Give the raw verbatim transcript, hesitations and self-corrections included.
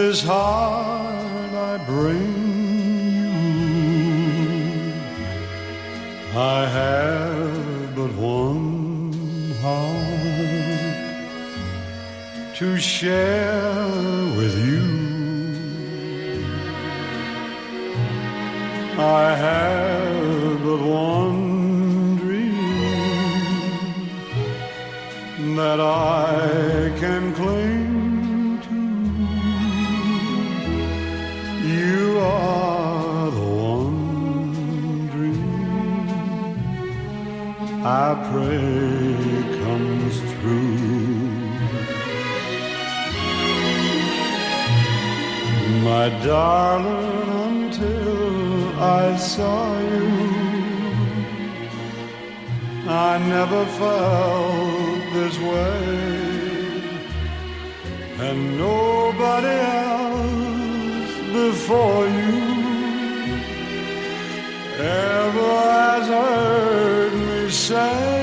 this heart I bring you. I have but one heart to share with you. I have but one dream that I can cling to. You are the one dream I pray comes true. My darling, until I saw you, I never felt this way, and nobody else before you ever has heard me say